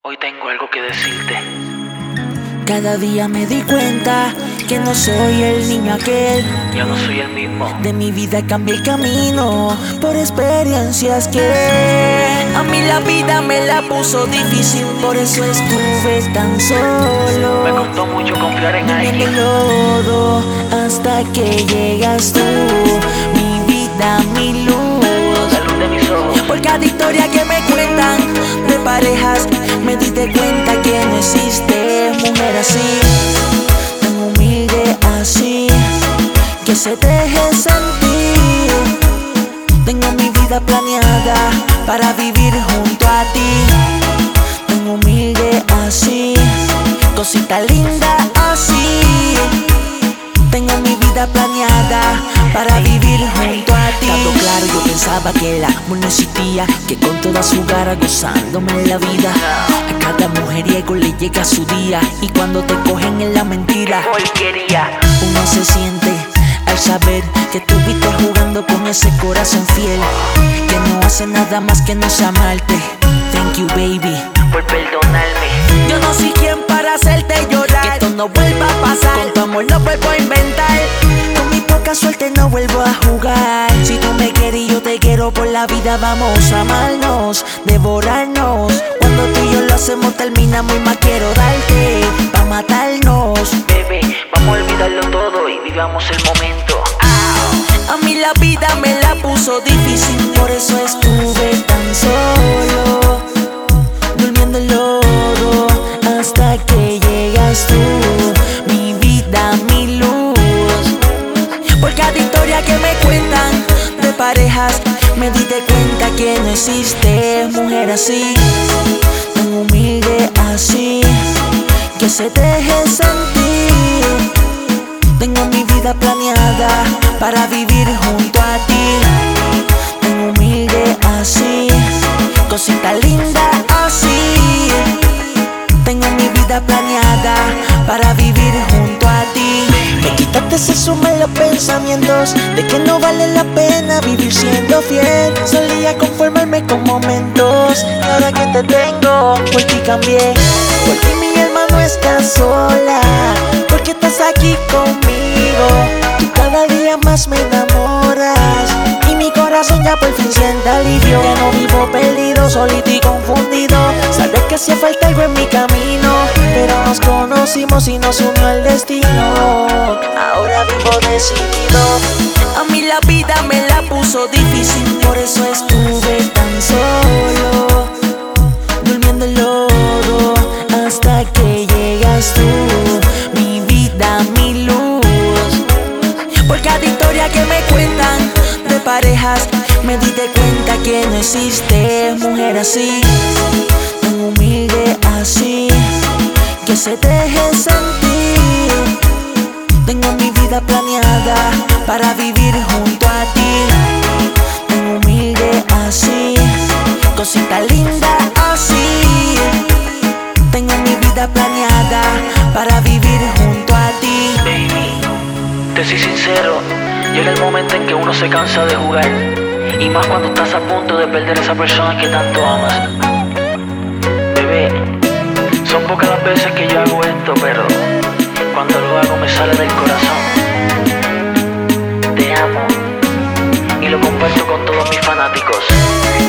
Hoy tengo algo que decirte. Cada día me di cuenta que no soy el niño aquel. Ya no soy el mismo. De mi vida cambié el camino por experiencias que a mí la vida me la puso difícil. Por eso estuve tan solo. Me costó mucho confiar en En alguien. el lodo hasta que llegas tú. Mi vida, mi luz. La luz de mis ojos. Por cada historia que me cuentan de parejas, me di de cuenta que no existe mujer así, tan humilde así, que se deje sentir. Tengo mi vida planeada para vivir junto a ti, tan humilde así, cosita linda así. Tengo mi vida planeada para vivir junto a ti. Tanto claro, yo pensaba que el amor no existía, que con toda su garra gozándome en la vida. A cada mujeriego le llega su día, y cuando te cogen en la mentira, Porquería. uno se siente al saber que estuviste jugando con ese corazón fiel, que no hace nada más que no amarte. Thank you, baby, Por perdonarme. yo no soy quien para hacerte llorar. Que esto no vuelva a pasar. Con tu amor lo vuelvo a inventar. Con mi poca suerte no vuelvo a jugar. Si tú me quieres y yo te quiero, por la vida vamos a amarnos, devorarnos. Cuando tú y yo lo hacemos terminamos y más quiero darte pa' matarnos. Bebé, vamos a olvidarlo todo y vivamos el momento. A mí la vida me la puso difícil, por eso estuve tan solo, durmiendo en lodo hasta que llegas tú. Mi vida, mi luz. Por cada historia que me cuentan de parejas, me di de cuenta que no existe mujer así, tan humilde así, que se deje sentir. Tengo mi vida planeada para vivir junto a ti, tan humilde así, cosita linda así. Tengo mi vida planeada para vivir junto a ti. Me quitaste esos malos pensamientos de que no vale la pena vivir siendo fiel. Solía conformarme con momentos, y ahora que te tengo, por ti cambié. Por ti mi alma no está sola, porque estás aquí conmigo. Tú cada día más me enamoras, y mi corazón ya por fin siente alivio. Ya no vivo perdido, solito y confundido. Sabes que hacía falta algo en mi camino, pero nos conocimos y nos unió el destino. Ahora vivo decidido. A mí la vida me la puso difícil, por eso estuve tan solo, durmiendo en lodo hasta que llegas tú. Mi vida, mi luz. Por cada historia que me cuentan de parejas, me di de cuenta que no existe mujer así, tan humilde así, que se deje sentir. Tengo mi vida planeada para vivir junto a ti, tan humilde así, cosita linda así. Tengo mi vida planeada para vivir junto a ti. Baby, te soy sincero. Llega el momento en que uno se cansa de jugar, y más cuando estás a punto de perder a esa persona que tanto amas. Bebé, son pocas las veces que yo hago esto, pero cuando lo hago me sale del corazón. Te amo y lo comparto con todos mis fanáticos.